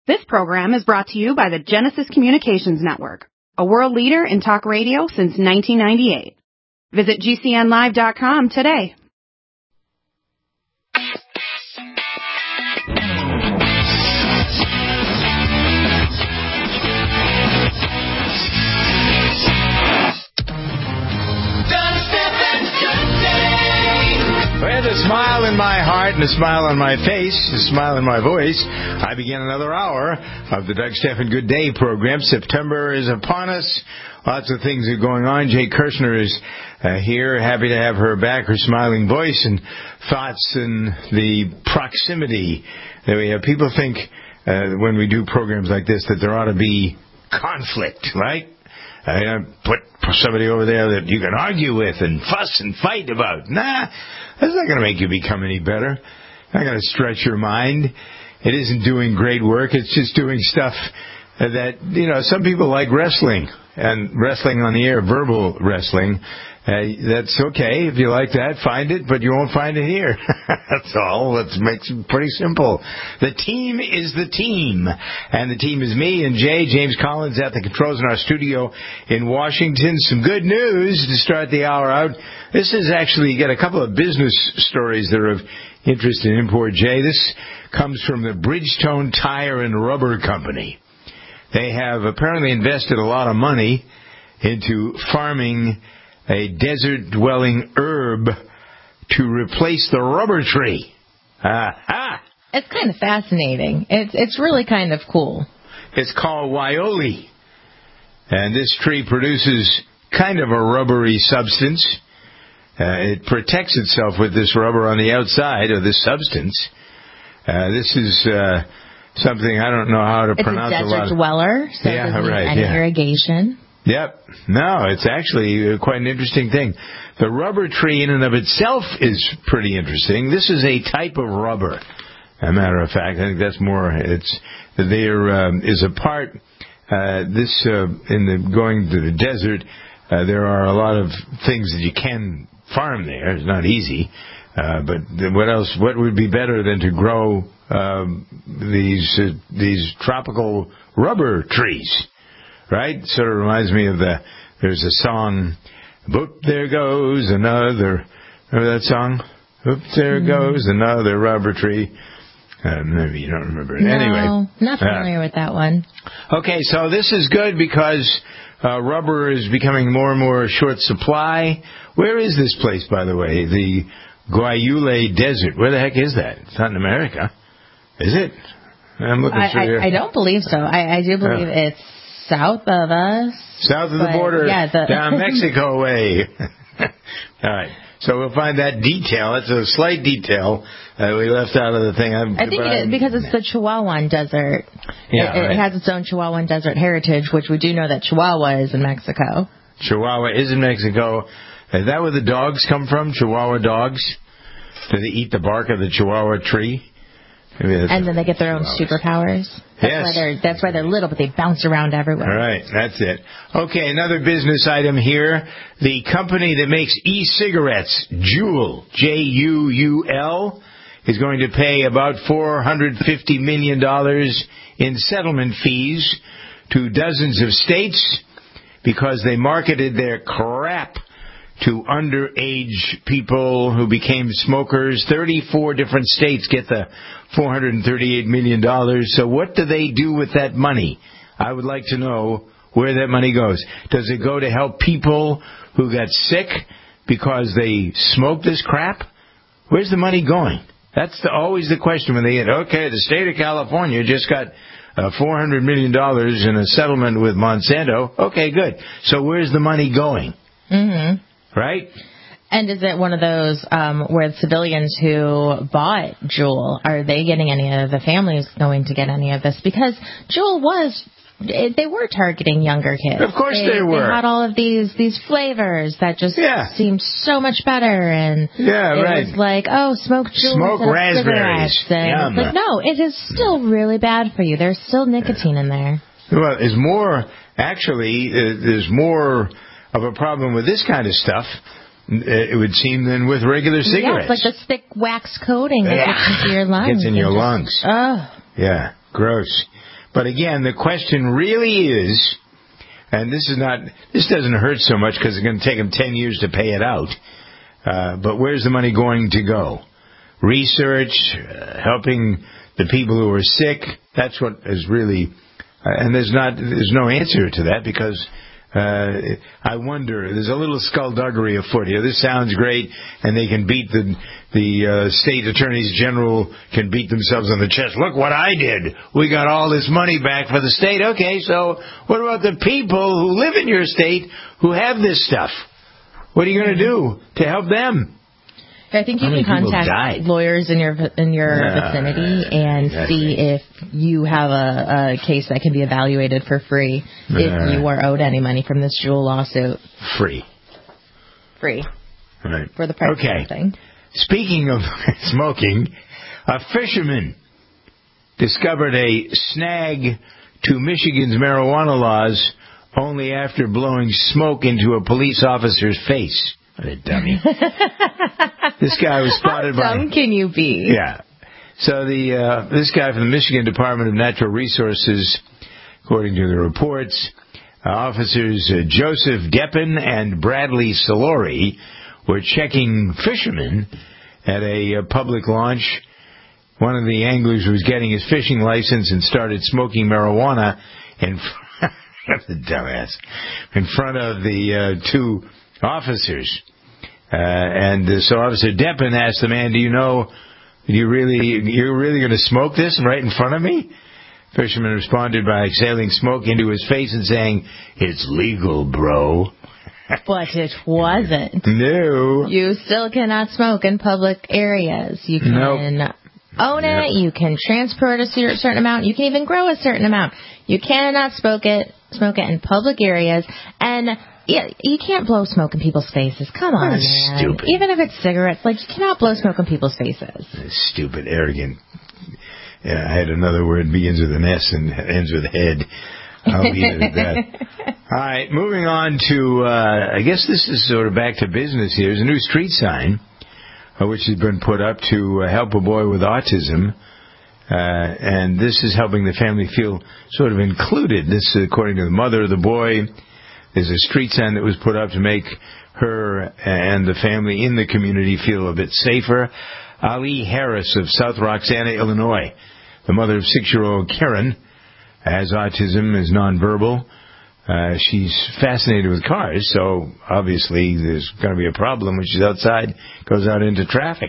This program is brought to you by the Genesis Communications Network, a world leader in talk radio since 1998. Visit GCNlive.com today. With a smile in my heart and a smile on my face, a smile in my voice, I begin another hour of the Doug Stephan Good Day program. September is upon us. Lots of things are going on. Jay Kirshner is here. Happy to have her back, her smiling voice and thoughts and the proximity that we have. People think when we do programs like this that there ought to be conflict, right? Put somebody over there that you can argue with and fuss and fight about. Nah, that's not going to make you become any better. Not going to stretch your mind. It isn't doing great work. It's just doing stuff that, some people like wrestling. And wrestling on the air, verbal wrestling. That's okay. If you like that, find it, but you won't find it here. That's all. That makes it pretty simple. The team is the team. And the team is me and Jay. James Collins at the controls in our studio in Washington. Some good news to start the hour out. This is actually, you got a couple of business stories that are of interest in import, Jay. This comes from the Bridgestone Tire and Rubber Company. They have apparently invested a lot of money into farming a desert-dwelling herb to replace the rubber tree. It's kind of fascinating. It's really kind of cool. It's called Waioli. And this tree produces kind of a rubbery substance. It protects itself with this rubber on the outside of this substance. This is something I don't know how to pronounce. It's a desert dweller, so it doesn't need any irrigation. Yep. No, it's actually quite an interesting thing. The rubber tree in and of itself is pretty interesting. This is a type of rubber. As a matter of fact, I think that's more. There is a part. Going to the desert, there are a lot of things that you can farm there. It's not easy. But what else? What would be better than to grow these tropical rubber trees? Right? Sort of reminds me of there's a song, Boop, there goes another, remember that song? Boop, there goes another rubber tree. Maybe you don't remember it. No, anyway. Not familiar with that one. Okay, so this is good because rubber is becoming more and more short supply. Where is this place, by the way? The Guayule Desert. Where the heck is that? It's not in America. Is it? I'm looking through here. I don't believe so. I do believe it's south of us. South of the border, down Mexico way. All right. So we'll find that detail. It's a slight detail we left out of the thing. I think it is because it's the Chihuahuan Desert. Yeah, it has its own Chihuahuan Desert heritage, which we do know that Chihuahua is in Mexico. Chihuahua is in Mexico. Is that where the dogs come from? Chihuahua dogs? Do they eat the bark of the Chihuahua tree? And then they get their own superpowers. That's why they're little, but they bounce around everywhere. All right, that's it. Okay, another business item here. The company that makes e-cigarettes, Juul, Juul, is going to pay about $450 million in settlement fees to dozens of states because they marketed their crap to underage people who became smokers. 34 different states get the $438 million. So what do they do with that money? I would like to know where that money goes. Does it go to help people who got sick because they smoked this crap? Where's the money going? That's always the question when they get, okay, the state of California just got $400 million in a settlement with Monsanto. Okay, good. So where's the money going? Mm-hmm. Right? And is it one of those where the civilians who bought Juul, are they getting any of the families going to get any of this? Because Juul they were targeting younger kids. Of course they were. They had all of these flavors that just seemed so much better. And it was like, smoke Juul. Smoke raspberries. And it's like, no, it is still really bad for you. There's still nicotine in there. Well, there's more of a problem with this kind of stuff, it would seem, than with regular cigarettes. Yeah, it's like the thick wax coating that gets into your lungs. Gets in your lungs. Oh. Yeah, gross. But again, the question really is, and this doesn't hurt so much because it's going to take them 10 years to pay it out. But where's the money going to go? Research, helping the people who are sick. That's what is really, and there's no answer to that because I wonder. There's a little skullduggery afoot here. This sounds great, and they can beat the state attorneys general can beat themselves on the chest. Look what I did. We got all this money back for the state. Okay, so what about the people who live in your state who have this stuff? What are you going to do to help them? I think you can contact lawyers in your vicinity and see if you have a case that can be evaluated for free if you are owed any money from this Juul lawsuit. Free. Right. For the price of something. Speaking of smoking, a fisherman discovered a snag to Michigan's marijuana laws only after blowing smoke into a police officer's face. What a dummy. This guy was spotted How dumb can you be? Yeah. So this guy from the Michigan Department of Natural Resources, according to the reports, officers Joseph Deppen and Bradley Solori were checking fishermen at a public launch. One of the anglers was getting his fishing license and started smoking marijuana in front of the two officers. So Officer Deppen asked the man, you're really going to smoke this right in front of me? Fisherman responded by exhaling smoke into his face and saying, "It's legal, bro." But it wasn't. No. You still cannot smoke in public areas. You can own it. You can transport a certain amount. You can even grow a certain amount. You cannot smoke it in public areas. And you can't blow smoke in people's faces. Come on, man. Stupid. Even if it's cigarettes, you cannot blow smoke in people's faces. Stupid, arrogant. Yeah, I had another word begins with an S and ends with head. I'll leave it at that. All right, moving on to, I guess this is sort of back to business here. There's a new street sign, which has been put up to help a boy with autism. And this is helping the family feel sort of included. This, according to the mother of the boy, there's a street sign that was put up to make her and the family in the community feel a bit safer. Ali Harris of South Roxana, Illinois, the mother of 6-year-old Karen, has autism, is nonverbal. She's fascinated with cars, so obviously there's going to be a problem when she's outside, goes out into traffic.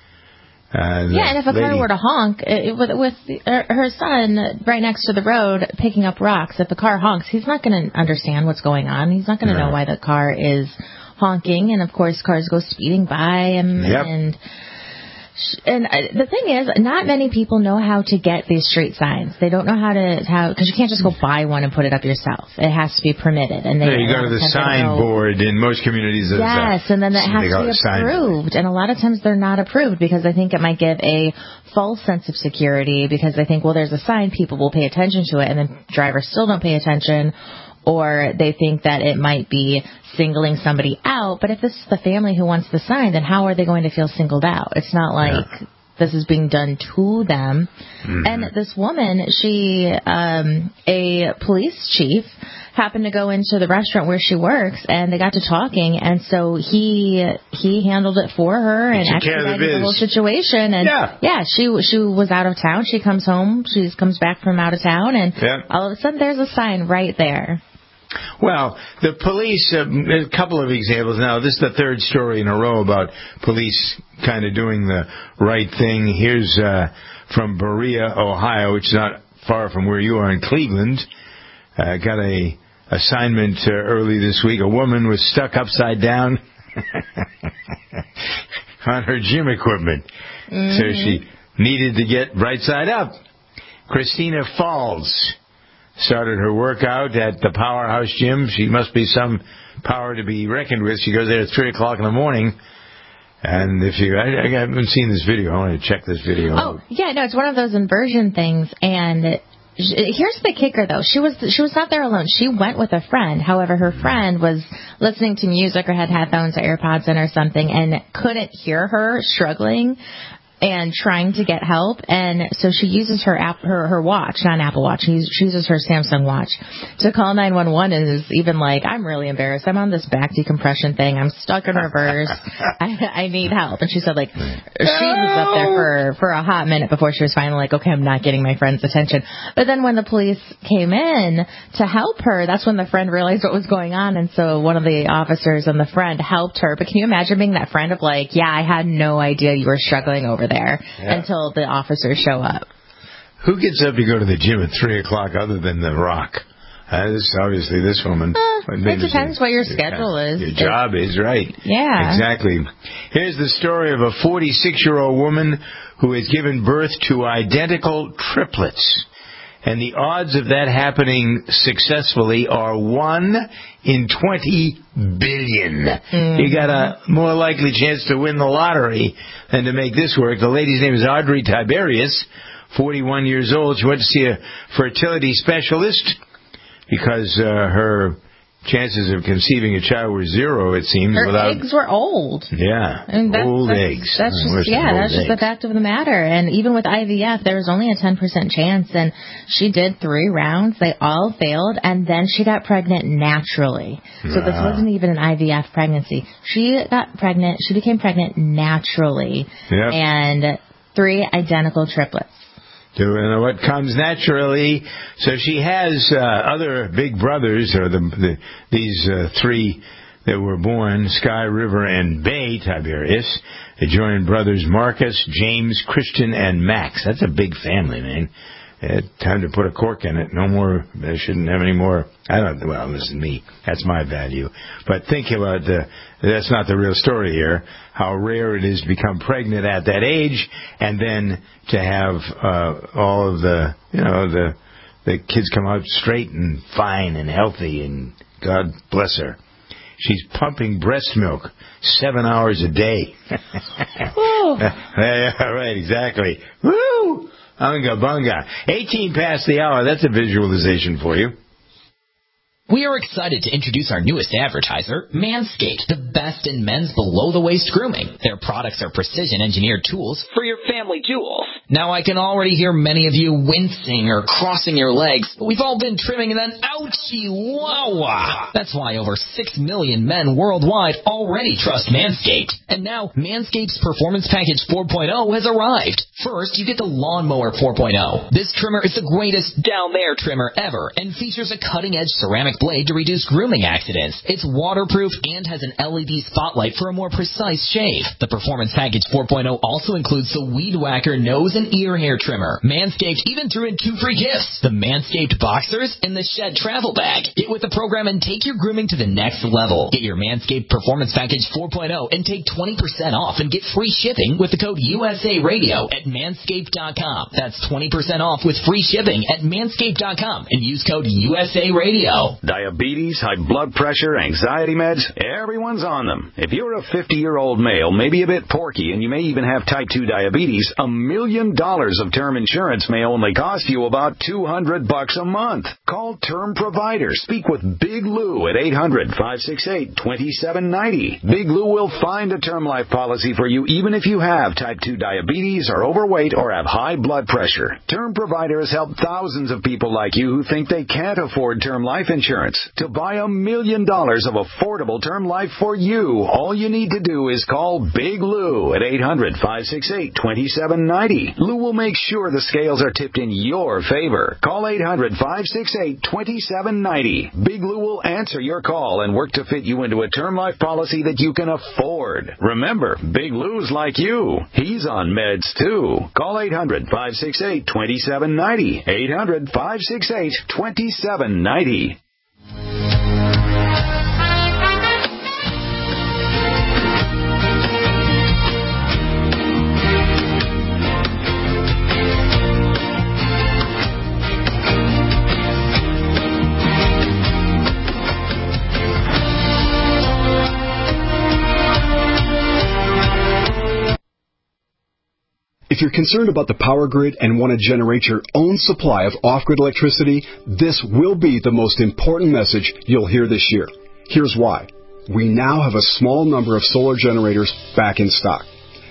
And if a car were to honk, with her son right next to the road picking up rocks, if the car honks, he's not going to understand what's going on. He's not going to know why the car is honking. And, of course, cars go speeding by him. Yep. And the thing is, not many people know how to get these street signs. They don't know because you can't just go buy one and put it up yourself. It has to be permitted. And you go to the signboard in most communities. Yes, and then it has to be approved. And a lot of times they're not approved because I think it might give a false sense of security because they think, well, there's a sign, people will pay attention to it, and then drivers still don't pay attention. Or they think that it might be singling somebody out. But if this is the family who wants the sign, then how are they going to feel singled out? It's not like this is being done to them. Mm-hmm. And this woman, she, a police chief, happened to go into the restaurant where she works, and they got to talking. And so he handled it for her and expedited the whole situation. And she was out of town. She comes home. She comes back from out of town, and all of a sudden there's a sign right there. Well, the police, a couple of examples now. This is the third story in a row about police kind of doing the right thing. Here's from Berea, Ohio, which is not far from where you are in Cleveland. Got a assignment early this week. A woman was stuck upside down on her gym equipment. Mm-hmm. So she needed to get right side up. Christina Falls started her workout at the Powerhouse Gym. She must be some power to be reckoned with. She goes there at 3 o'clock in the morning. And I haven't seen this video. I want to check this video. Oh, yeah, no, it's one of those inversion things. And here's the kicker, though. She was not there alone. She went with a friend. However, her friend was listening to music or had headphones or AirPods in or something and couldn't hear her struggling. and trying to get help. And so she uses her watch, not an Apple Watch. She uses her Samsung watch to call 911 and is even like, I'm really embarrassed. I'm on this back decompression thing. I'm stuck in reverse. I need help. And she said, like, she was up there for a hot minute before she was finally like, okay, I'm not getting my friend's attention. But then when the police came in to help her, that's when the friend realized what was going on. And so one of the officers and the friend helped her. But can you imagine being that friend of like, yeah, I had no idea you were struggling over there until the officers show up. Who gets up to go to the gym at 3 o'clock other than The Rock? Obviously, this woman. It depends what your schedule is. Your job is, right. Yeah. Exactly. Here's the story of a 46-year-old woman who has given birth to identical triplets. And the odds of that happening successfully are 1 in 20 billion. You got a more likely chance to win the lottery than to make this work. The lady's name is Audrey Tiberius, 41 years old. She went to see a fertility specialist because her chances of conceiving a child were 0, it seems. Her eggs were old. Yeah, old eggs. That's just the fact of the matter. And even with IVF, there was only a 10% chance. And she did 3 rounds. They all failed. And then she got pregnant naturally. So this wasn't even an IVF pregnancy. She got pregnant. She became pregnant naturally. Yep. And 3 identical triplets. Doing what comes naturally. So she has other big brothers, or these 3 that were born, Sky, River, and Bay Tiberius. The joined brothers Marcus, James, Christian, and Max. That's a big family, man. Time to put a cork in it. No more. They shouldn't have any more. Well, listen, me. That's my value. But think about that's not the real story here. How rare it is to become pregnant at that age, and then to have all of the kids come out straight and fine and healthy, and God bless her. She's pumping breast milk 7 hours a day. Yeah, right, exactly. Woo! Unga bunga. 18 past the hour. That's a visualization for you. We are excited to introduce our newest advertiser, Manscaped, the best in men's below-the-waist grooming. Their products are precision-engineered tools for your family jewels. Now, I can already hear many of you wincing or crossing your legs, but we've all been trimming and then ouchie, wow. That's why over 6 million men worldwide already trust Manscaped. And now, Manscaped's Performance Package 4.0 has arrived. First, you get the Lawnmower 4.0. This trimmer is the greatest down-there trimmer ever and features a cutting-edge ceramic blade to reduce grooming accidents. It's waterproof and has an LED spotlight for a more precise shave. The Performance Package 4.0 also includes the Weed Whacker nose and ear hair trimmer. Manscaped even threw in 2 free gifts, the Manscaped Boxers and the Shed Travel Bag. Get with the program and take your grooming to the next level. Get your Manscaped Performance Package 4.0 and take 20% off and get free shipping with the code USA Radio at Manscaped.com. That's 20% off with free shipping at Manscaped.com and use code USA Radio. Diabetes, high blood pressure, anxiety meds, everyone's on them. If you're a 50-year-old male, maybe a bit porky, and you may even have type 2 diabetes, $1 million of term insurance may only cost you about $200 a month. Call Term Provider. Speak with Big Lou at 800-568-2790. Big Lou will find a term life policy for you even if you have type 2 diabetes, are overweight, or have high blood pressure. Term Provider has helped thousands of people like you who think they can't afford term life insurance. To buy $1 million of affordable term life for you, all you need to do is call Big Lou at 800-568-2790. Lou will make sure the scales are tipped in your favor. Call 800-568-2790. Big Lou will answer your call and work to fit you into a term life policy that you can afford. Remember, Big Lou's like you. He's on meds too. Call 800-568-2790. 800-568-2790. If you're concerned about the power grid and want to generate your own supply of off-grid electricity, this will be the most important message you'll hear this year. Here's why. We now have a small number of solar generators back in stock.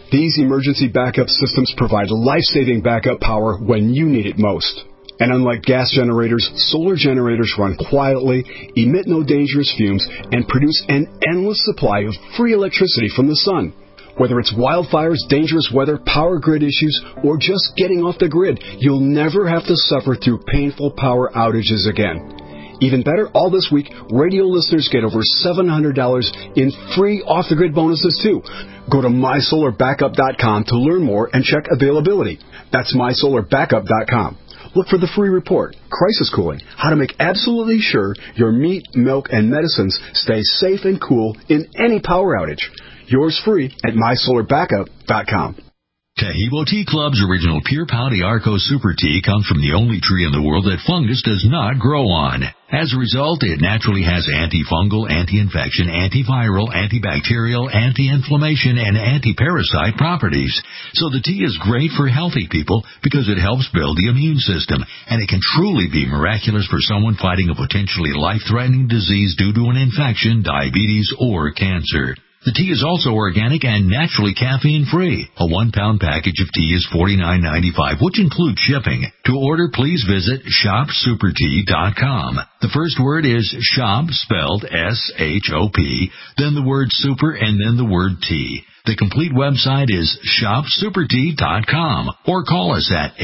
These emergency backup systems provide life-saving backup power when you need it most. And unlike gas generators, solar generators run quietly, emit no dangerous fumes, and produce an endless supply of free electricity from the sun. Whether it's wildfires, dangerous weather, power grid issues, or just getting off the grid, you'll never have to suffer through painful power outages again. Even better, all this week, radio listeners get over $700 in free off-the-grid bonuses, too. Go to MySolarBackup.com to learn more and check availability. That's MySolarBackup.com. Look for the free report, Crisis Cooling, how to make absolutely sure your meat, milk, and medicines stay safe and cool in any power outage. Yours free at MySolarBackup.com. Taheebo Tea Club's original Pure Pau d'Arco Super Tea comes from the only tree in the world that fungus does not grow on. As a result, it naturally has antifungal, anti-infection, antiviral, antibacterial, anti-inflammation, and anti-parasite properties. So the tea is great for healthy people because it helps build the immune system, and it can truly be miraculous for someone fighting a potentially life-threatening disease due to an infection, diabetes, or cancer. The tea is also organic and naturally caffeine-free. A 1-pound package of tea is $49.95, which includes shipping. To order, please visit shopsupertea.com. The first word is shop, spelled S-H-O-P, then the word super, and then the word tea. The complete website is shopsupertea.com, or call us at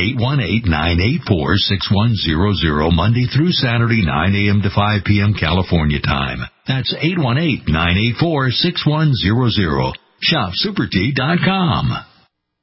818-984-6100, Monday through Saturday, 9 a.m. to 5 p.m. California time. That's 818-984-6100. shopsupertea.com.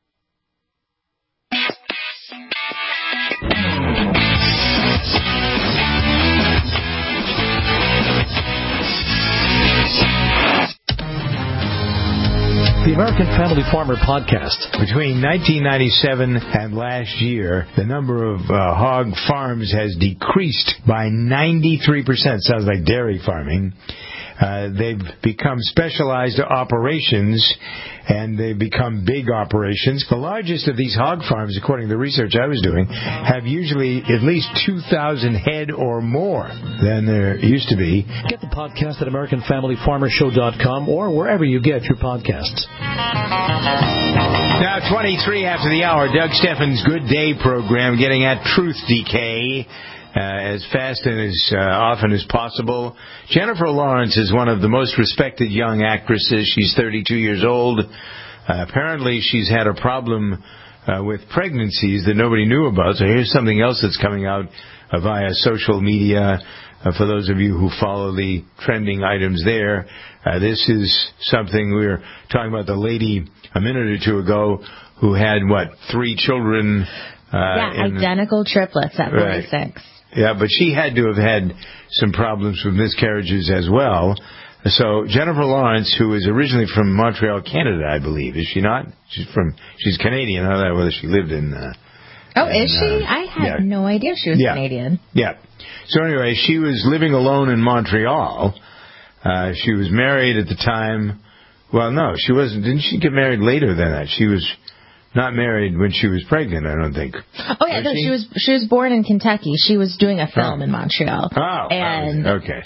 The American Family Farmer Podcast. Between 1997 and last year, the number of hog farms has decreased by 93%. Sounds like dairy farming. They've become specialized operations, and they've become big operations. The largest of these hog farms, according to the research I was doing, have usually at least 2,000 head or more than there used to be. Get the podcast at AmericanFamilyFarmerShow.com or wherever you get your podcasts. Now, 23 after the hour, Doug Steffens' Good Day program, getting at truth decay as fast and as often as possible. Jennifer Lawrence is one of the most respected young actresses. She's 32 years old. Apparently, she's had a problem with pregnancies that nobody knew about. So here's something else that's coming out via social media. For those of you who follow the trending items there, this is something we were talking about, the lady a minute or two ago who had, 3 children? Identical triplets at 46. Right. Yeah, but she had to have had some problems with miscarriages as well. So Jennifer Lawrence, who is originally from Montreal, Canada, I believe, is she not? She's Canadian. I don't know whether she lived in. Is she? I had no idea she was Canadian. Yeah. So anyway, she was living alone in Montreal. She was married at the time. Well, no, she wasn't. Didn't she get married later than that? She was not married when she was pregnant, I don't think. Oh yeah, no, she was born in Kentucky. She was doing a film in Montreal. Oh, and okay.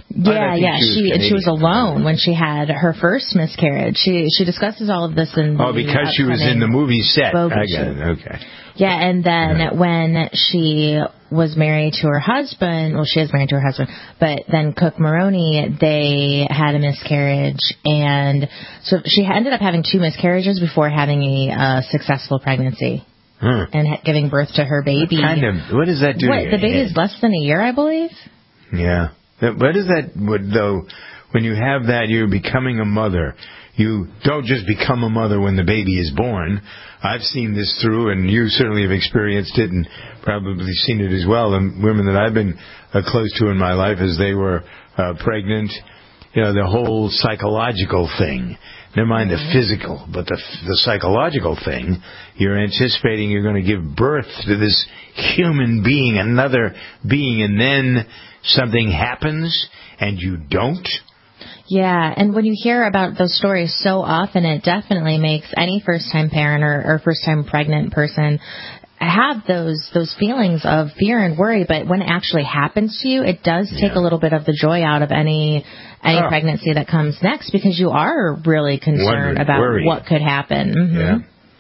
She was alone when she had her first miscarriage. She discusses all of this in the because she was in the movie set. I got it. Okay. Yeah, and then when she was married to her husband, she is married to her husband, but then Cook Maroney, they had a miscarriage, and so she ended up having 2 miscarriages before having a successable pregnancy and giving birth to her baby. What does that do to you? The baby is less than a year, I believe. Yeah. What is that, though, when you have that, you're becoming a mother. You don't just become a mother when the baby is born. I've seen this through, and you certainly have experienced it and probably seen it as well. And women that I've been close to in my life as they were pregnant, the whole psychological thing. Never mind the physical, but the psychological thing. You're anticipating you're going to give birth to this human being, another being, and then something happens and you don't. Yeah, and when you hear about those stories so often, it definitely makes any first-time parent or first-time pregnant person have those feelings of fear and worry. But when it actually happens to you, it does take a little bit of the joy out of any pregnancy that comes next, because you are really concerned about what could happen. Mm-hmm.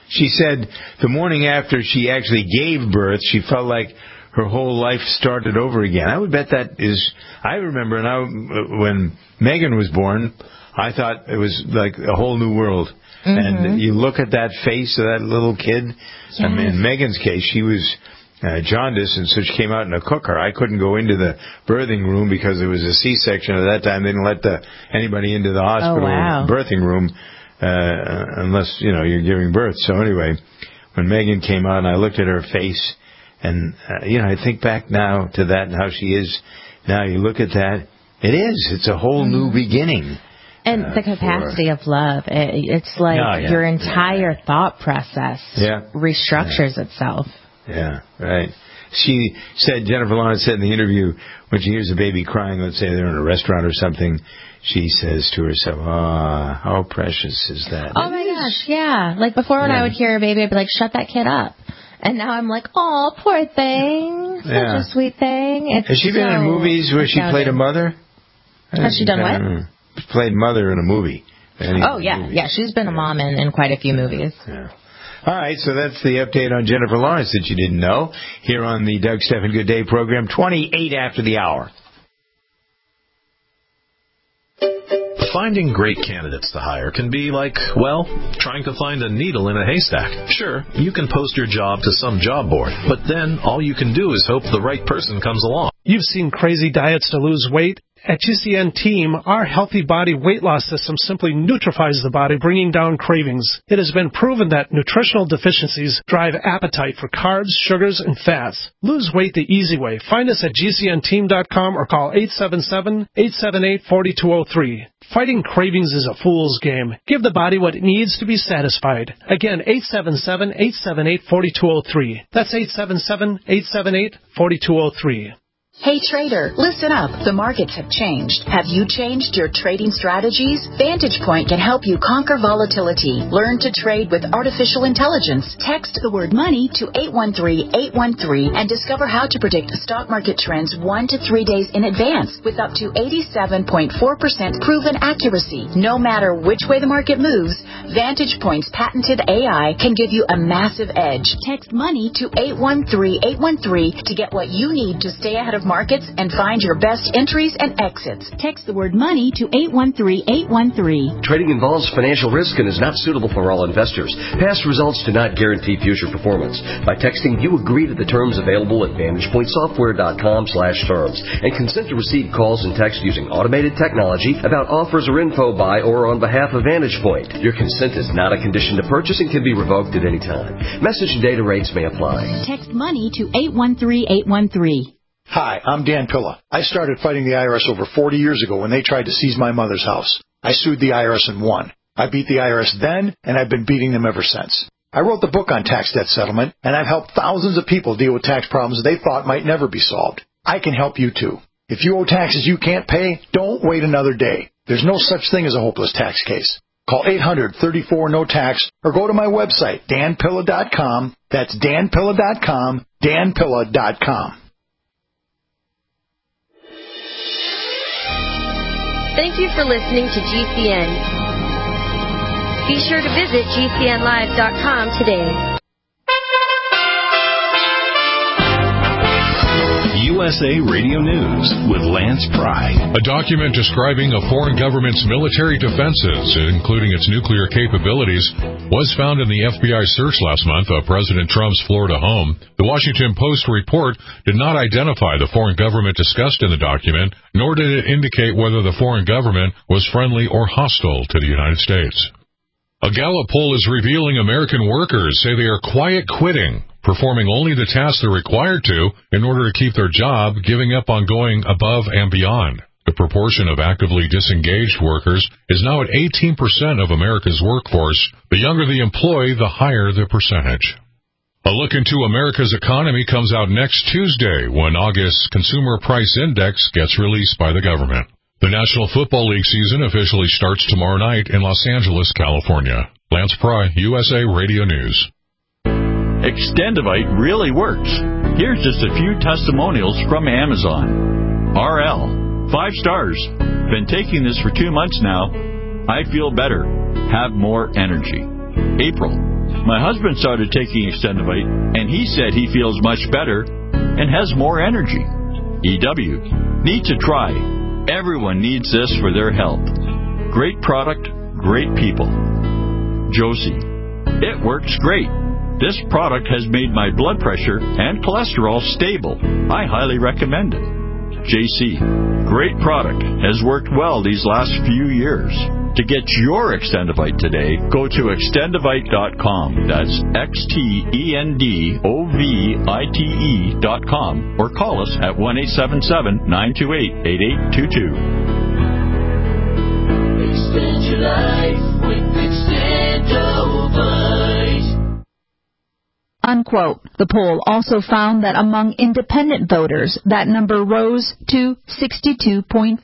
She said the morning after she actually gave birth, she felt like her whole life started over again. I would bet that is... I remember when Megan was born, I thought it was like a whole new world. Mm-hmm. And you look at that face of that little kid. Yes. I mean, in Megan's case, she was jaundiced, and so she came out in a cooker. I couldn't go into the birthing room because it was a C-section at that time. They didn't let anybody into the hospital birthing room unless, you're giving birth. So anyway, when Megan came out and I looked at her face, and, I think back now to that and how she is now. You look at that, it's a whole new beginning. And the capacity of love, it's like your entire thought process restructures itself. Yeah, right. She said, Jennifer Lawrence said in the interview, when she hears a baby crying, let's say they're in a restaurant or something, she says to herself, how precious is that? Oh, my gosh, yeah. Like before when I would hear a baby, I'd be like, shut that kid up. And now I'm like, oh, poor thing. Such a sweet thing. Has she been in movies where she played a mother? Has she done what? Played mother in a movie. Yeah, she's been a mom in quite a few movies. Yeah. All right, so that's the update on Jennifer Lawrence that you didn't know here on the Doug Stephan Good Day program, 28 after the hour. Finding great candidates to hire can be like, trying to find a needle in a haystack. Sure, you can post your job to some job board, but then all you can do is hope the right person comes along. You've seen crazy diets to lose weight. At GCN Team, our Healthy Body weight loss system simply neutralizes the body, bringing down cravings. It has been proven that nutritional deficiencies drive appetite for carbs, sugars, and fats. Lose weight the easy way. Find us at GCNteam.com or call 877-878-4203. Fighting cravings is a fool's game. Give the body what it needs to be satisfied. Again, 877-878-4203. That's 877-878-4203. Hey trader, listen up. The markets have changed. Have you changed your trading strategies? Vantage Point can help you conquer volatility. Learn to trade with artificial intelligence. Text the word money to 813-813 and discover how to predict stock market trends 1 to 3 days in advance with up to 87.4% proven accuracy. No matter which way the market moves, Vantage Point's patented AI can give you a massive edge. Text money to 813-813 to get what you need to stay ahead of markets and find your best entries and exits. Text the word money to 813-813. Trading involves financial risk and is not suitable for all investors. Past results do not guarantee future performance. By texting, you agree to the terms available at VantagePointSoftware.com/terms and consent to receive calls and text using automated technology about offers or info by or on behalf of Vantage Point. Your consent is not a condition to purchase and can be revoked at any time. Message and data rates may apply. Text money to 813-813. Hi, I'm Dan Pilla. I started fighting the IRS over 40 years ago when they tried to seize my mother's house. I sued the IRS and won. I beat the IRS then, and I've been beating them ever since. I wrote the book on tax debt settlement, and I've helped thousands of people deal with tax problems they thought might never be solved. I can help you too. If you owe taxes you can't pay, don't wait another day. There's no such thing as a hopeless tax case. Call 800-34-NO-TAX or go to my website, danpilla.com. That's danpilla.com, danpilla.com. Thank you for listening to GCN. Be sure to visit GCNlive.com today. USA Radio News with Lance Pry. A document describing a foreign government's military defenses, including its nuclear capabilities, was found in the FBI search last month of President Trump's Florida home. The Washington Post report did not identify the foreign government discussed in the document, nor did it indicate whether the foreign government was friendly or hostile to the United States. A Gallup poll is revealing American workers say they are quiet quitting, performing only the tasks they're required to in order to keep their job, giving up on going above and beyond. The proportion of actively disengaged workers is now at 18% of America's workforce. The younger the employee, the higher the percentage. A look into America's economy comes out next Tuesday when August's Consumer Price Index gets released by the government. The National Football League season officially starts tomorrow night in Los Angeles, California. Lance Pry, USA Radio News. Extendivite really works. Here's just a few testimonials from Amazon. RL, 5 stars. Been taking this for 2 months now. I feel better. Have more energy. April, My husband started taking Extendivite, and he said he feels much better and has more energy. EW. Need to try. Everyone needs this for their health. Great product, great people. Josie. It works great. This product has made my blood pressure and cholesterol stable. I highly recommend it. JC. Great product. Has worked well these last few years. To get your Extendivite today, go to extendivite.com. That's XTENDOVITE.com or call us at 1-877-928-8822. Extend your life with Extendovite. Unquote. The poll also found that among independent voters, that number rose to 62.4%.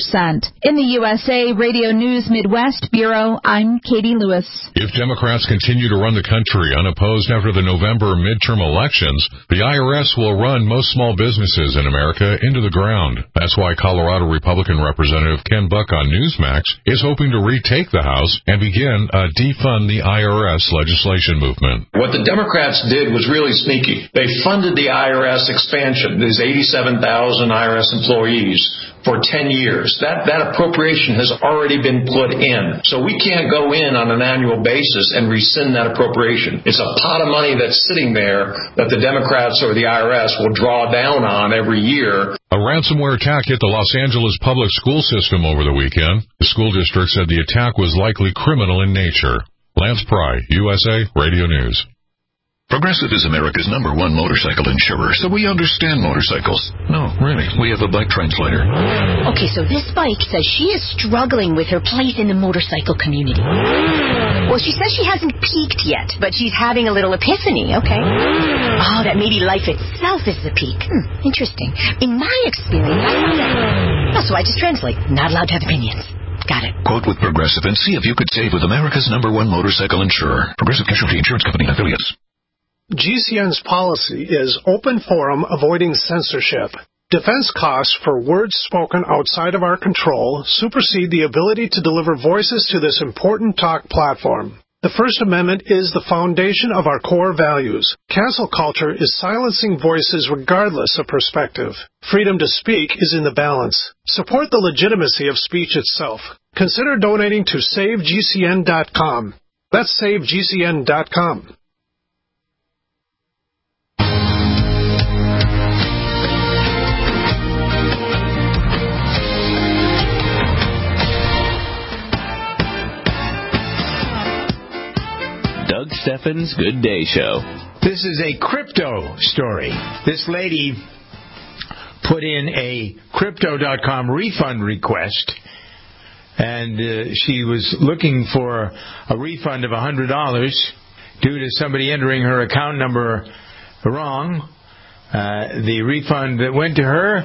In the USA Radio News Midwest Bureau, I'm Katie Lewis. If Democrats continue to run the country unopposed after the November midterm elections, the IRS will run most small businesses in America into the ground. That's why Colorado Republican Representative Ken Buck on Newsmax is hoping to retake the House and begin a defund the IRS legislation movement. What the Democrats did was really sneaky. They funded the IRS expansion, these 87,000 IRS employees, for 10 years. That appropriation has already been put in. So we can't go in on an annual basis and rescind that appropriation. It's a pot of money that's sitting there that the Democrats or the IRS will draw down on every year. A ransomware attack hit the Los Angeles public school system over the weekend. The school district said the attack was likely criminal in nature. Lance Pry, USA Radio News. Progressive is America's #1 motorcycle insurer, so we understand motorcycles. No, really, we have a bike translator. Okay, so this bike says she is struggling with her place in the motorcycle community. Well, she says she hasn't peaked yet, but she's having a little epiphany, okay? Oh, that maybe life itself is the peak. Interesting. In my experience, I found that. So I just translate. Not allowed to have opinions. Got it. Quote with Progressive and see if you could save with America's #1 motorcycle insurer. Progressive Casualty Insurance Company and affiliates. GCN's policy is open forum, avoiding censorship. Defense costs for words spoken outside of our control supersede the ability to deliver voices to this important talk platform. The First Amendment is the foundation of our core values. Cancel culture is silencing voices regardless of perspective. Freedom to speak is in the balance. Support the legitimacy of speech itself. Consider donating to SaveGCN.com. That's SaveGCN.com. Doug Steffens' Good Day Show. This is a crypto story. This lady put in a Crypto.com refund request, and she was looking for a refund of $100 due to somebody entering her account number wrong. The refund that went to her,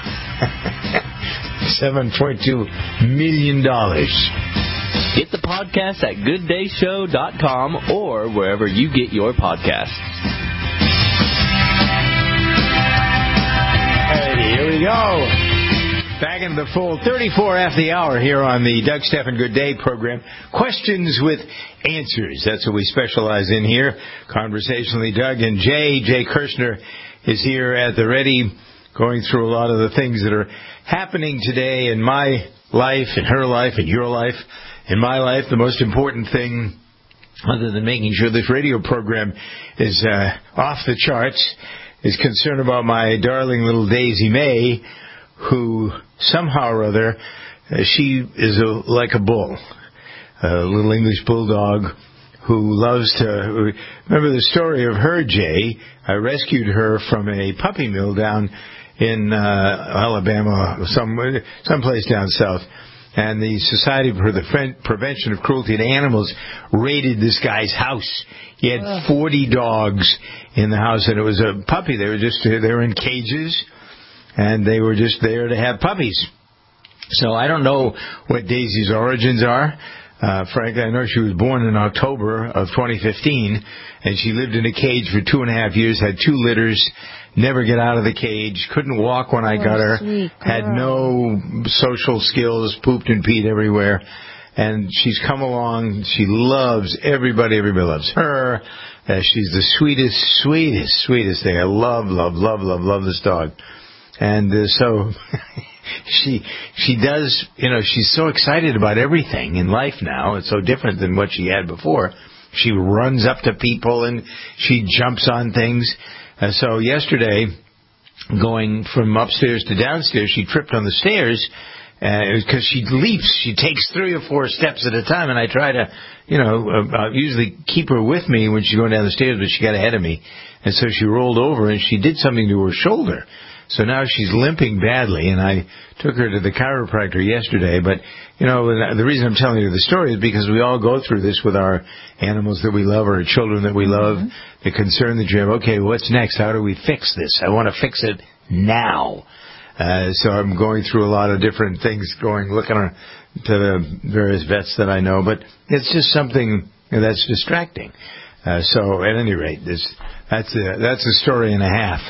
$7.2 million. Get the podcast at gooddayshow.com or wherever you get your podcasts. Hey, here we go. Back in the full 34 after the hour here on the Doug Stephan Good Day program. Questions with answers. That's what we specialize in here. Conversationally, Doug and Jay. Jay Kirshner is here at the ready, going through a lot of the things that are happening today in my life, in her life, in your life. In my life, the most important thing, other than making sure this radio program is off the charts, is concern about my darling little Daisy May, who somehow or other, she is like a bull, a little English bulldog who loves to... Remember the story of her, Jay? I rescued her from a puppy mill down in Alabama, someplace down south. And the Society for the Prevention of Cruelty to Animals raided this guy's house. He had 40 dogs in the house, and it was a puppy. They were in cages, and they were just there to have puppies. So I don't know what Daisy's origins are. Frankly, I know she was born in October of 2015, and she lived in a cage for 2.5 years, had 2 litters, never get out of the cage, couldn't walk when I got her, had no social skills, pooped and peed everywhere. And she's come along. She loves everybody. Everybody loves her. She's the sweetest thing. I love this dog. And so she does, she's so excited about everything in life now. It's so different than what she had before. She runs up to people and she jumps on things. So yesterday, going from upstairs to downstairs, she tripped on the stairs because she leaps. She takes 3 or 4 steps at a time, and I try to, usually keep her with me when she's going down the stairs, but she got ahead of me. And so she rolled over, and she did something to her shoulder. So now she's limping badly, and I took her to the chiropractor yesterday. But, the reason I'm telling you the story is because we all go through this with our animals that we love or our children that we love. The concern that you have, okay, what's next? How do we fix this? I want to fix it now. So I'm going through a lot of different things, looking to the various vets that I know. But it's just something that's distracting. So at any rate, that's a story and a half.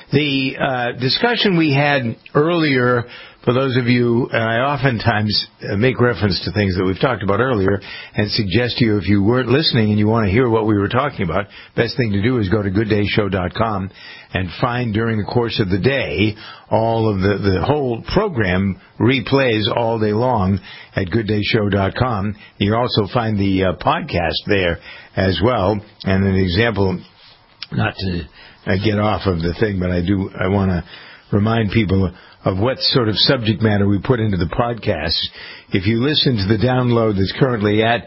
The discussion we had earlier, for those of you, and I oftentimes make reference to things that we've talked about earlier and suggest to you if you weren't listening and you want to hear what we were talking about, best thing to do is go to gooddayshow.com and find during the course of the day all of the whole program replays all day long at gooddayshow.com. You can also find the podcast there as well. And an example, not to get off of the thing, but I want to remind people of what sort of subject matter we put into the podcast. If you listen to the download that's currently at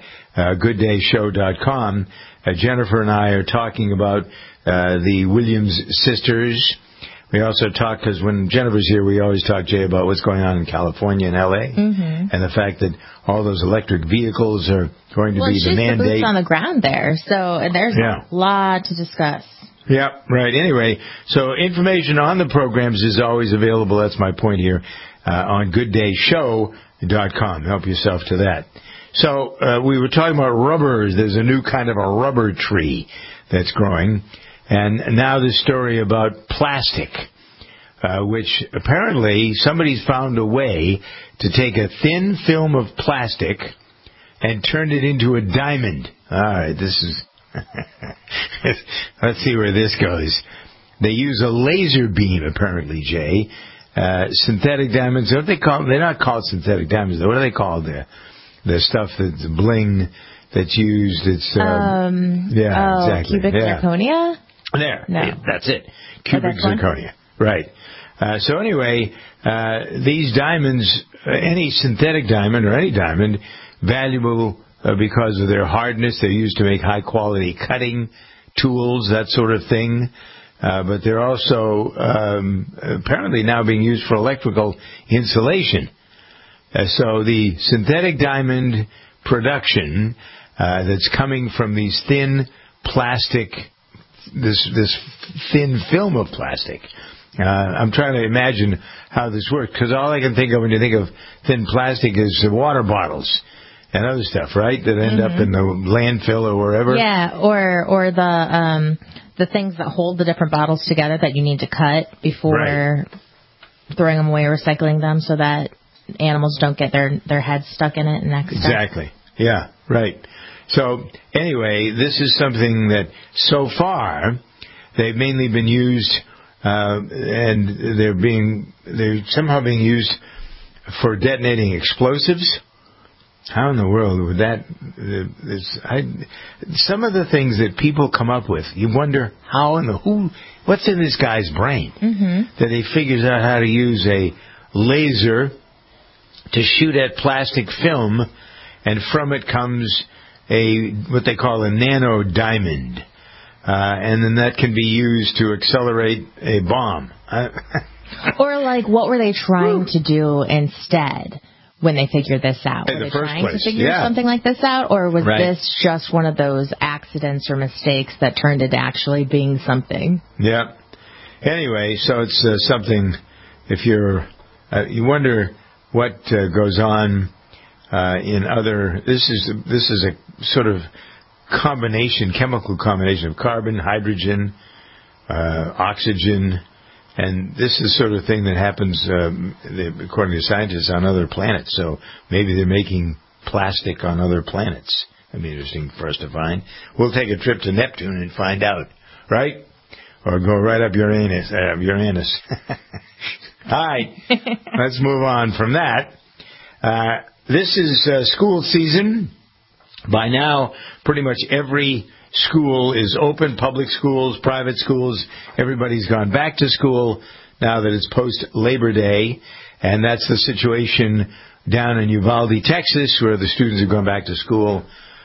gooddayshow.com, Jennifer and I are talking about the Williams sisters. We also talk, because when Jennifer's here, we always talk, Jay, about what's going on in California and L.A. And the fact that all those electric vehicles are going to be the mandate. She's the boots on the ground there, so there's a lot to discuss. Yeah, right. Anyway, so information on the programs is always available. That's my point here on gooddayshow.com. Help yourself to that. So we were talking about rubbers. There's a new kind of a rubber tree that's growing. And now this story about plastic, which apparently somebody's found a way to take a thin film of plastic and turn it into a diamond. All right, this is... Let's see where this goes. They use a laser beam, apparently, Jay. Synthetic diamonds. What they call? They're not called synthetic diamonds. What are they called? The stuff that's bling that's used. It's exactly. Cubic zirconia. There, no. That's it. Cubic zirconia. Right. So anyway, these diamonds, any synthetic diamond or any diamond, valuable. Because of their hardness, they're used to make high-quality cutting tools, that sort of thing. But they're also apparently now being used for electrical insulation. So the synthetic diamond production that's coming from these thin plastic, this thin film of plastic. I'm trying to imagine how this works, because all I can think of when you think of thin plastic is the water bottles. And other stuff, right? That end up in the landfill or wherever. Yeah, or the things that hold the different bottles together that you need to cut before throwing them away or recycling them, so that animals don't get their heads stuck in it and that stuff. Exactly. Yeah, right. So anyway, this is something that so far they've mainly been used, and they're somehow being used for detonating explosives. How in the world would that... some of the things that people come up with, you wonder how and what's in this guy's brain that he figures out how to use a laser to shoot at plastic film, and from it comes what they call a nano diamond, and then that can be used to accelerate a bomb. Or what were they trying to do instead? When they figured this out? Were they trying to figure something like this out? Or was this just one of those accidents or mistakes that turned into actually being something? Yeah. Anyway, so it's something, if you're, you wonder what goes on in other, this is a sort of chemical combination of carbon, hydrogen, oxygen. And this is the sort of thing that happens, according to scientists, on other planets. So maybe they're making plastic on other planets. That'd be interesting for us to find. We'll take a trip to Neptune and find out, right? Or go right up Uranus. All right, let's move on from that. This is school season. By now, pretty much every school is open, public schools, private schools. Everybody's gone back to school now that it's post-Labor Day, and that's the situation down in Uvalde, Texas, where the students have gone back to school.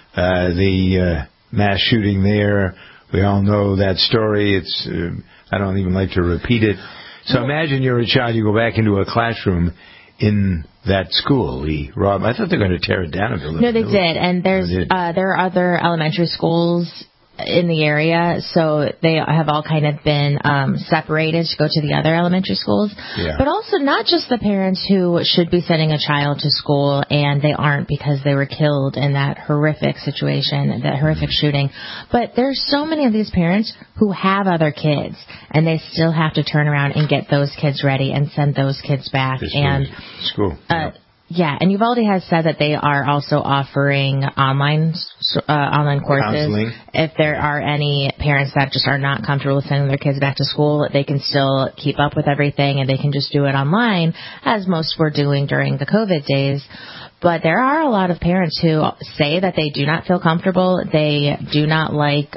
The mass shooting there, we all know that story. It's I don't even like to repeat it. So imagine you're a child, you go back into a classroom in that school. I thought they were going to tear it down a little. No, they did. And there are other elementary schools in the area, so they have all kind of been separated to go to the other elementary schools. Yeah. But also not just the parents who should be sending a child to school and they aren't because they were killed in that horrific situation, that horrific shooting. But there's so many of these parents who have other kids and they still have to turn around and get those kids ready and send those kids back. School. Yeah, and Uvalde has said that they are also offering online courses. Counseling. If there are any parents that just are not comfortable with sending their kids back to school, they can still keep up with everything and they can just do it online, as most were doing during the COVID days. But there are a lot of parents who say that they do not feel comfortable. They do not like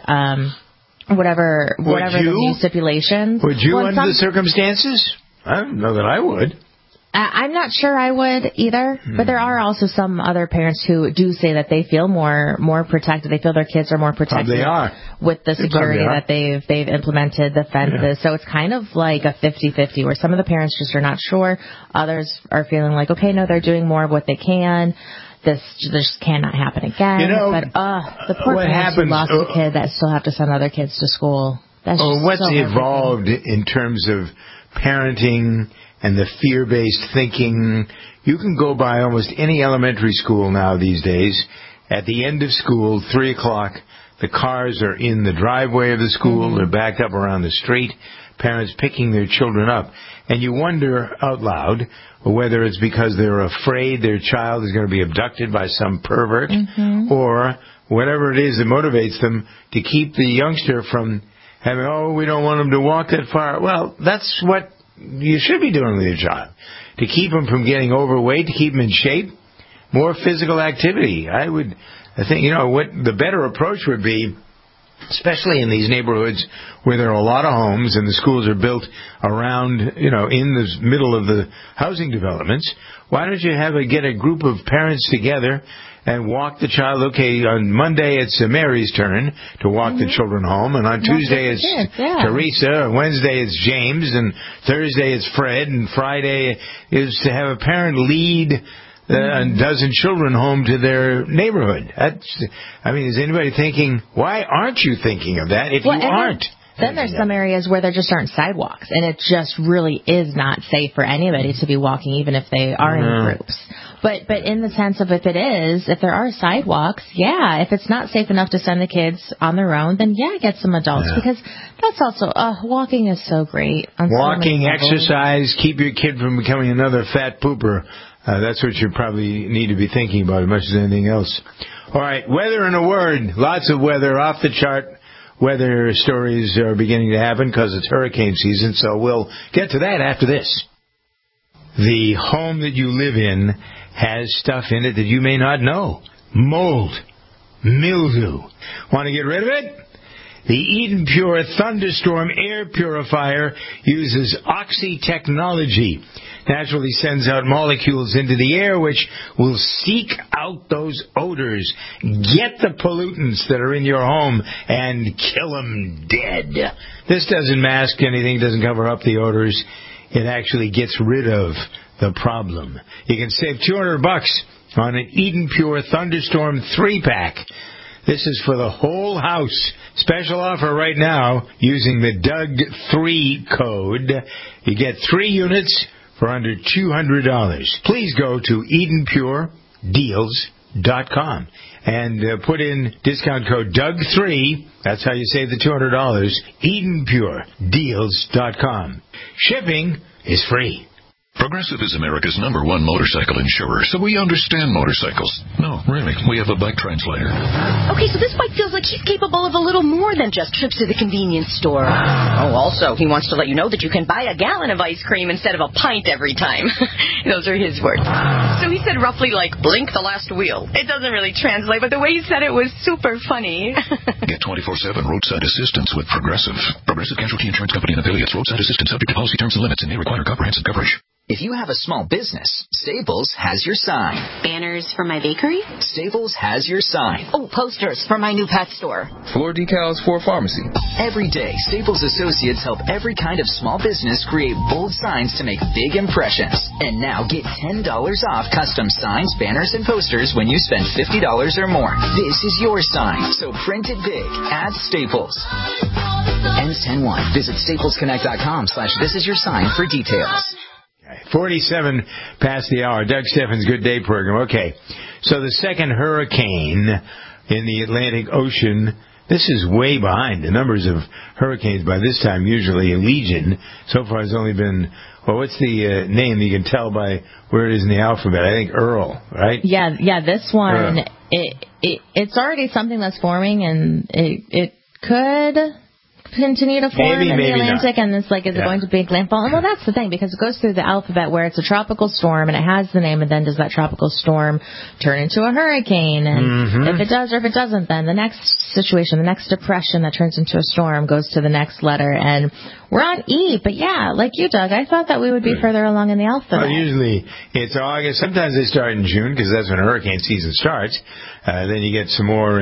whatever the new stipulations. Would you, under the circumstances? I don't know that I would. I'm not sure I would either, but there are also some other parents who do say that they feel more protected. They feel their kids are more protected with the security that they've implemented, the fences. So it's kind of like a 50-50 where some of the parents just are not sure. Others are feeling like, okay, no, they're doing more of what they can. This just cannot happen again. But the poor parents who lost a kid that still have to send other kids to school. That's just what's so evolved in terms of parenting and the fear-based thinking. You can go by almost any elementary school now these days. At the end of school, 3 o'clock, the cars are in the driveway of the school. They're backed up around the street. Parents picking their children up. And you wonder out loud whether it's because they're afraid their child is going to be abducted by some pervert or whatever it is that motivates them to keep the youngster from having, we don't want them to walk that far. Well, that's what you should be doing with your child. To keep them from getting overweight, to keep them in shape, more physical activity. I think, what the better approach would be, especially in these neighborhoods where there are a lot of homes and the schools are built around, in the middle of the housing developments. Why don't you get a group of parents together and walk the child? Okay, on Monday it's Mary's turn to walk the children home, and on Tuesday it's Teresa, and Wednesday it's James, and Thursday it's Fred, and Friday is to have a parent lead a dozen children home to their neighborhood. Is anybody thinking, why aren't you thinking of that if you aren't? Then there's some areas where there just aren't sidewalks, and it just really is not safe for anybody to be walking, even if they are in groups. But in the sense of if there are sidewalks, if it's not safe enough to send the kids on their own, then get some adults, because that's also, walking is so great. Walking, exercise, keep your kid from becoming another fat pooper. That's what you probably need to be thinking about as much as anything else. All right, weather in a word. Lots of weather, off the chart. Weather stories are beginning to happen because it's hurricane season, so we'll get to that after this. The home that you live in has stuff in it that you may not know. Mold, mildew. Want to get rid of it? The Eden Pure Thunderstorm Air Purifier uses Oxy technology. Naturally sends out molecules into the air which will seek out those odors, get the pollutants that are in your home, and kill them dead. This doesn't mask anything, doesn't cover up the odors. It actually gets rid of the problem. You can save $200 on an Eden Pure Thunderstorm 3-pack. This is for the whole house. Special offer right now using the Doug3 code. You get 3 units for under $200. Please go to EdenPureDeals.com and put in discount code Doug3. That's how you save the $200. EdenPureDeals.com. Shipping is free. Progressive is America's #1 motorcycle insurer, so we understand motorcycles. No, really, we have a bike translator. Okay, so this bike feels like he's capable of a little more than just trips to the convenience store. Oh, also, he wants to let you know that you can buy a gallon of ice cream instead of a pint every time. Those are his words. So he said roughly like, blink the last wheel. It doesn't really translate, but the way he said it was super funny. Get 24/7 roadside assistance with Progressive. Progressive Casualty Insurance Company and affiliates. Roadside assistance subject to policy terms and limits and may require comprehensive coverage. If you have a small business, Staples has your sign. Banners for my bakery? Staples has your sign. Oh, posters for my new pet store. Floor decals for a pharmacy. Every day, Staples associates help every kind of small business create bold signs to make big impressions. And now get $10 off custom signs, banners, and posters when you spend $50 or more. This is your sign, so print it big at Staples. Ends 10/1. Visit staplesconnect.com/thisisyoursign for details. 47 past the hour. Doug Steffens' Good Day program. Okay, so the second hurricane in the Atlantic Ocean, this is way behind. The numbers of hurricanes by this time, usually a legion. So far has only been, well, what's the name? You can tell by where it is in the alphabet. I think Earl, right? Yeah, this one, it's already something that's forming, and it could continue to form in the Atlantic, and it's like, is it going to be landfall? Well, that's the thing, because it goes through the alphabet where it's a tropical storm, and it has the name, and then does that tropical storm turn into a hurricane? And if it does or if it doesn't, then the next situation, the next depression that turns into a storm goes to the next letter, and we're on E. But yeah, like you, Doug, I thought that we would be further along in the alphabet. Well, usually it's August. Sometimes they start in June, because that's when hurricane season starts. Then you get some more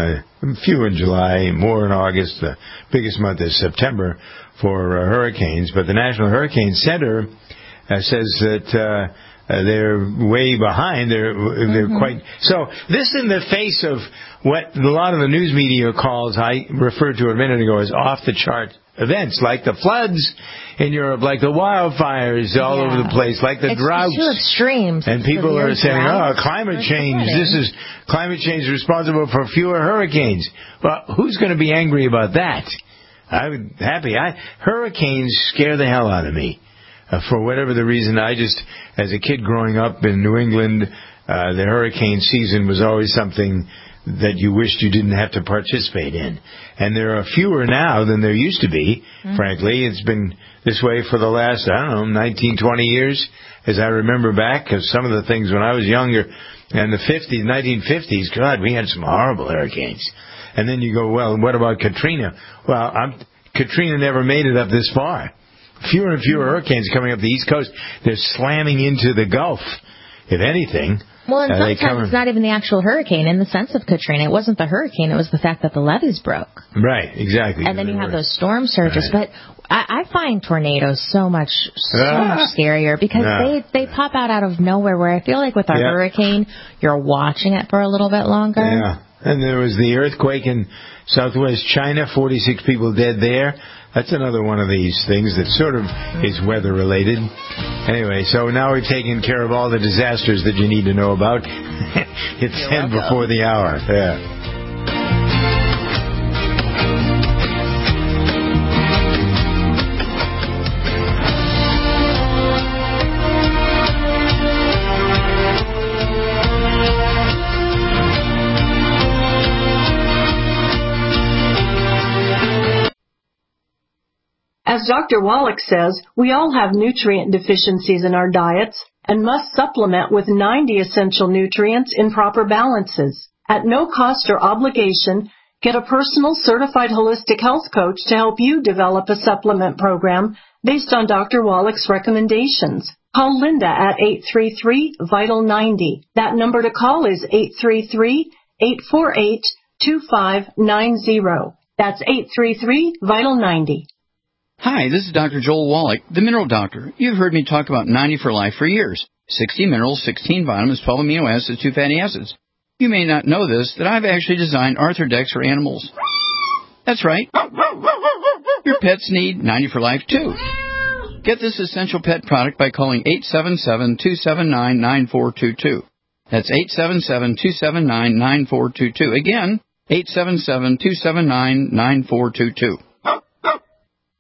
few in July, more in August. The biggest month is September for hurricanes. But the National Hurricane Center says that they're way behind. They're quite so. This in the face of what a lot of the news media calls, I referred to a minute ago, as off the chart events, like the floods in Europe, like the wildfires all over the place, like the droughts. It's too extreme. And people are saying, climate change. Climate change is responsible for fewer hurricanes. Well, who's going to be angry about that? I'm happy. Hurricanes scare the hell out of me. For whatever the reason, as a kid growing up in New England, the hurricane season was always something that you wished you didn't have to participate in. And there are fewer now than there used to be, frankly. It's been this way for the last, 19, 20 years, as I remember back, because some of the things when I was younger, in the 1950s, God, we had some horrible hurricanes. And then you go, well, what about Katrina? Well, Katrina never made it up this far. Fewer and fewer hurricanes coming up the East Coast. They're slamming into the Gulf, if anything. Well, and sometimes it's not even the actual hurricane in the sense of Katrina. It wasn't the hurricane. It was the fact that the levees broke. Right, exactly. And then you have those storm surges. Right. But I find tornadoes so much scarier because they pop out of nowhere, where I feel like with a hurricane, you're watching it for a little bit longer. Yeah. And there was the earthquake in southwest China, 46 people dead there. That's another one of these things that sort of is weather-related. Anyway, so now we've taken care of all the disasters that you need to know about. It's 10 before the hour. Yeah. As Dr. Wallach says, we all have nutrient deficiencies in our diets and must supplement with 90 essential nutrients in proper balances. At no cost or obligation, get a personal certified holistic health coach to help you develop a supplement program based on Dr. Wallach's recommendations. Call Linda at 833-VITAL-90. That number to call is 833-848-2590. That's 833-VITAL-90. Hi, this is Dr. Joel Wallach, the Mineral Doctor. You've heard me talk about 90 for Life for years. 60 minerals, 16 vitamins, 12 amino acids, 2 fatty acids. You may not know this, that I've actually designed Arthrodex for animals. That's right. Your pets need 90 for Life, too. Get this essential pet product by calling 877-279-9422. That's 877-279-9422. Again, 877-279-9422.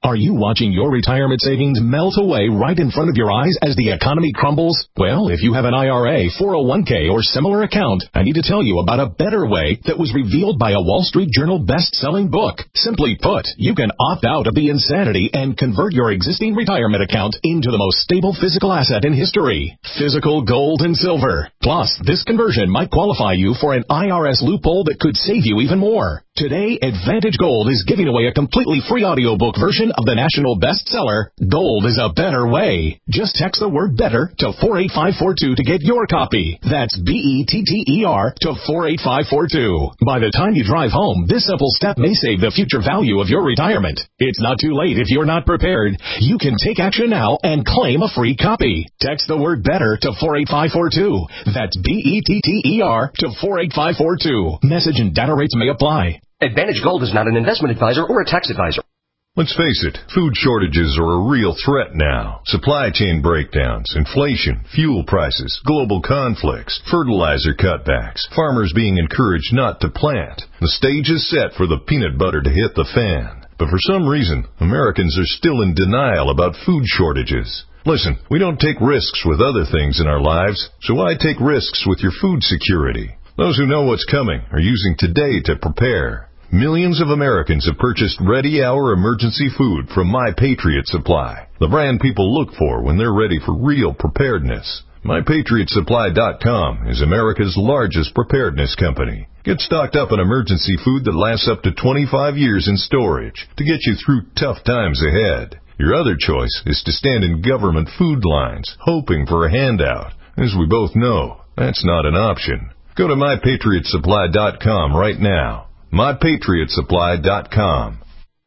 Are you watching your retirement savings melt away right in front of your eyes as the economy crumbles? Well, if you have an IRA, 401k, or similar account, I need to tell you about a better way that was revealed by a Wall Street Journal best-selling book. Simply put, you can opt out of the insanity and convert your existing retirement account into the most stable physical asset in history, physical gold and silver. Plus, this conversion might qualify you for an IRS loophole that could save you even more. Today, Advantage Gold is giving away a completely free audiobook version of the national bestseller, Gold is a Better Way. Just text the word BETTER to 48542 to get your copy. That's BETTER to 48542. By the time you drive home, this simple step may save the future value of your retirement. It's not too late if you're not prepared. You can take action now and claim a free copy. Text the word BETTER to 48542. That's BETTER to 48542. Message and data rates may apply. Advantage Gold is not an investment advisor or a tax advisor. Let's face it, food shortages are a real threat now. Supply chain breakdowns, inflation, fuel prices, global conflicts, fertilizer cutbacks, farmers being encouraged not to plant. The stage is set for the peanut butter to hit the fan. But for some reason, Americans are still in denial about food shortages. Listen, we don't take risks with other things in our lives, so why take risks with your food security? Those who know what's coming are using today to prepare. Millions of Americans have purchased ready-hour emergency food from My Patriot Supply, the brand people look for when they're ready for real preparedness. MyPatriotSupply.com is America's largest preparedness company. Get stocked up on emergency food that lasts up to 25 years in storage to get you through tough times ahead. Your other choice is to stand in government food lines, hoping for a handout. As we both know, that's not an option. Go to MyPatriotSupply.com right now. MyPatriotSupply.com.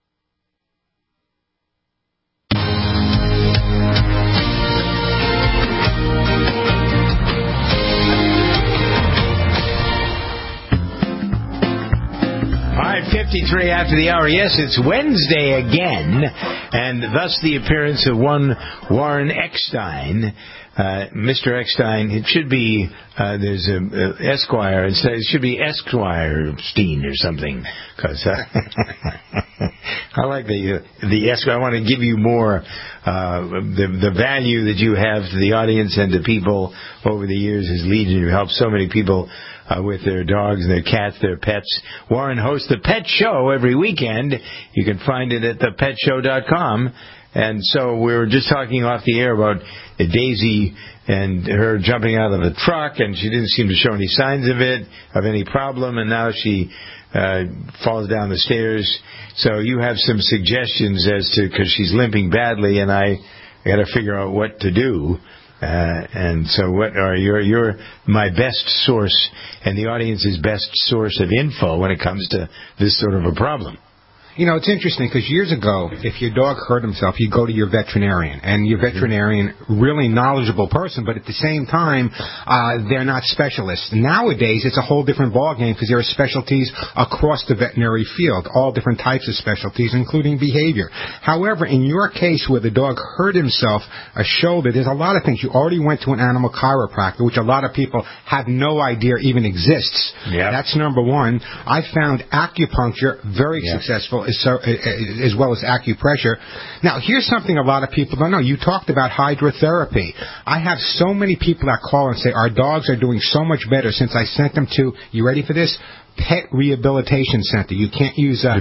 All right, 53 after the hour. Yes, it's Wednesday again, and thus the appearance of one Warren Eckstein. Mr. Eckstein, it should be, there's a Esquire, instead it should be Esquire-stein or something, because I like the Esquire. I want to give you more, the value that you have to the audience and to people over the years as Legion. You helped so many people with their dogs and their cats, their pets. Warren hosts the Pet Show every weekend. You can find it at thepetshow.com. And so we were just talking off the air about Daisy and her jumping out of the truck, and she didn't seem to show any signs of it, of any problem, and now she falls down the stairs. So you have some suggestions as to, because she's limping badly, and I got to figure out what to do. And so what are you're my best source and the audience's best source of info when it comes to this sort of a problem. You know, it's interesting because years ago, if your dog hurt himself, you go to your veterinarian, and your veterinarian, really knowledgeable person, but at the same time, they're not specialists. Nowadays, it's a whole different ballgame because there are specialties across the veterinary field, all different types of specialties, including behavior. However, in your case where the dog hurt himself, a shoulder, there's a lot of things. You already went to an animal chiropractor, which a lot of people have no idea even exists. Yep. That's number one. I found acupuncture very successful, as well as acupressure. Now, here's something a lot of people don't know. You talked about hydrotherapy. I have so many people that call and say, our dogs are doing so much better since I sent them to, you ready for this? Pet Rehabilitation Center. You can't use you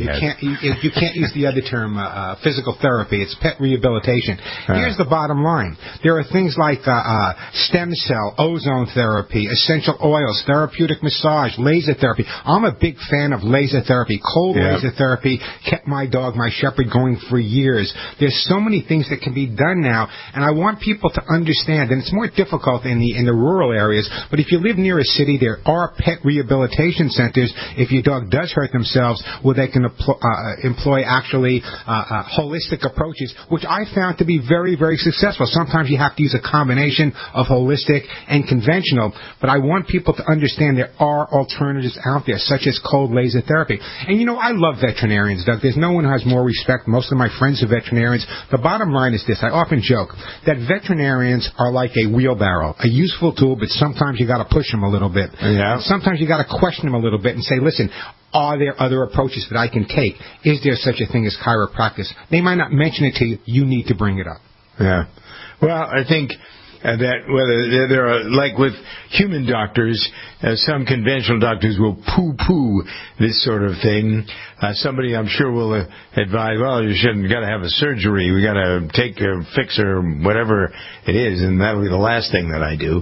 can't use the other term physical therapy. It's pet rehabilitation. Here's the bottom line. There are things like stem cell, ozone therapy, essential oils, therapeutic massage, laser therapy. I'm a big fan of laser therapy. Cold laser therapy kept my dog, my shepherd, going for years. There's so many things that can be done now, and I want people to understand, and it's more difficult in the rural areas, but if you live near a city, there are pet rehabilitation centers if your dog does hurt themselves, where they can employ actually holistic approaches, which I found to be very, very successful. Sometimes you have to use a combination of holistic and conventional, but I want people to understand there are alternatives out there, such as cold laser therapy. And you know, I love veterinarians, Doug. There's no one who has more respect. Most of my friends are veterinarians. The bottom line is this. I often joke that veterinarians are like a wheelbarrow, a useful tool, but sometimes you got to push them a little bit. Yeah. Sometimes you got to question them a little bit and say, listen, Are there other approaches that I can take? Is there such a thing as chiropractic? They might not mention it to you. You need to bring it up. Yeah. Well, I think that whether there are, like with human doctors, some conventional doctors will poo-poo this sort of thing. Somebody, I'm sure, will advise, well, you shouldn't, got to have a surgery. We got to take a fix or whatever it is, and that'll be the last thing that I do.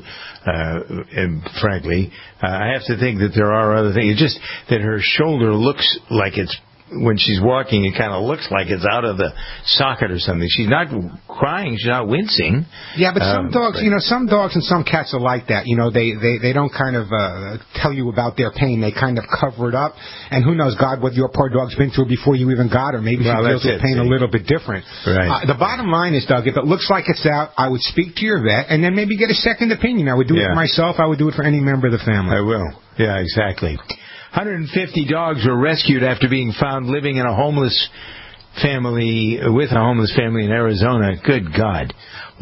And frankly, I have to think that there are other things. It's just that her shoulder looks like it's, when she's walking, it kind of looks like it's out of the socket or something. She's not crying. She's not wincing. Yeah, but some dogs, some dogs and some cats are like that. They don't kind of tell you about their pain. They kind of cover it up. And who knows, God, what your poor dog's been through before you even got her. Maybe she deals with pain a little bit different. Right. The bottom line is, Doug, if it looks like it's out, I would speak to your vet and then maybe get a second opinion. I would do it for myself. I would do it for any member of the family. I will. Yeah, exactly. 150 dogs were rescued after being found living in a homeless family, with a homeless family in Arizona. Good God.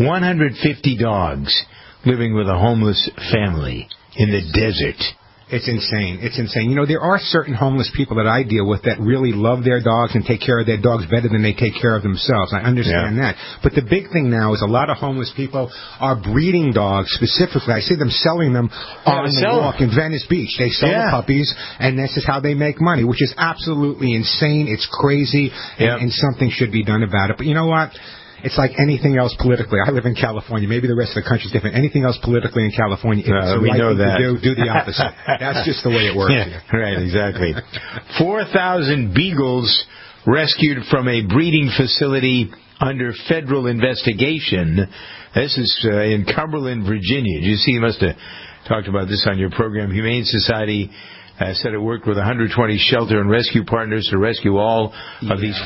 150 dogs living with a homeless family in the desert. It's insane. It's insane. There are certain homeless people that I deal with that really love their dogs and take care of their dogs better than they take care of themselves. I understand that. But the big thing now is a lot of homeless people are breeding dogs specifically. I see them selling them on the walk in Venice Beach. They sell the puppies, and this is how they make money, which is absolutely insane. It's crazy, and something should be done about it. But you know what? It's like anything else politically. I live in California. Maybe the rest of the country is different. Anything else politically in California, if it's the right thing to do the opposite. That's just the way it works here. Right, exactly. 4,000 beagles rescued from a breeding facility under federal investigation. This is in Cumberland, Virginia. You see, you must have talked about this on your program. Humane Society said it worked with 120 shelter and rescue partners to rescue all of these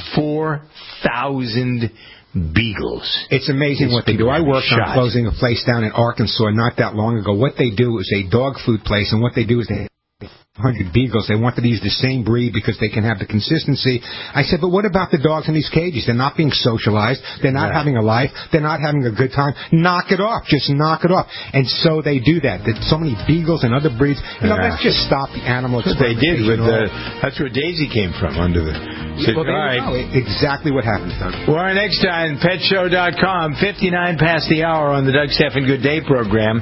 4,000 beagles. It's amazing what they do. I worked on closing a place down in Arkansas not that long ago. What they do is a dog food place, and what they do is they 100 beagles. They wanted to use the same breed because they can have the consistency. I said, but what about the dogs in these cages? They're not being socialized. They're not having a life. They're not having a good time. Knock it off. Just knock it off. And so they do that. There's so many beagles and other breeds. Let's just stop the animal. That's what they did with that's where Daisy came from, under the... Exactly what happened, Doug. Well, next time, PetShow.com, 59 past the hour on the Doug Stephan Good Day program.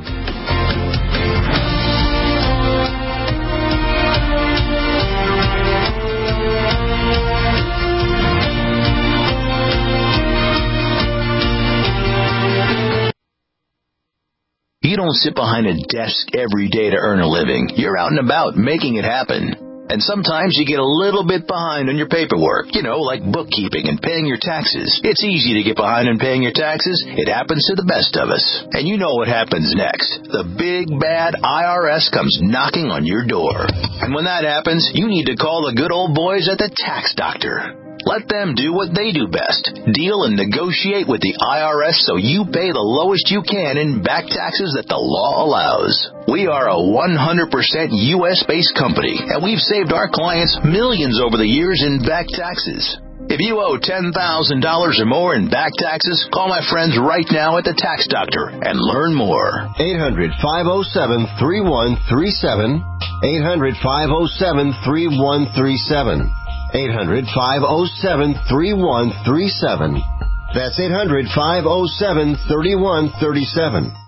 You don't sit behind a desk every day to earn a living. You're out and about making it happen. And sometimes you get a little bit behind on your paperwork, like bookkeeping and paying your taxes. It's easy to get behind on paying your taxes. It happens to the best of us. And you know what happens next. The big, bad IRS comes knocking on your door. And when that happens, you need to call the good old boys at the Tax Doctor. Let them do what they do best. Deal and negotiate with the IRS so you pay the lowest you can in back taxes that the law allows. We are a 100% U.S.-based company, and we've saved our clients millions over the years in back taxes. If you owe $10,000 or more in back taxes, call my friends right now at the Tax Doctor and learn more. 800-507-3137. 800-507-3137. 800-507-3137. That's 800-507-3137.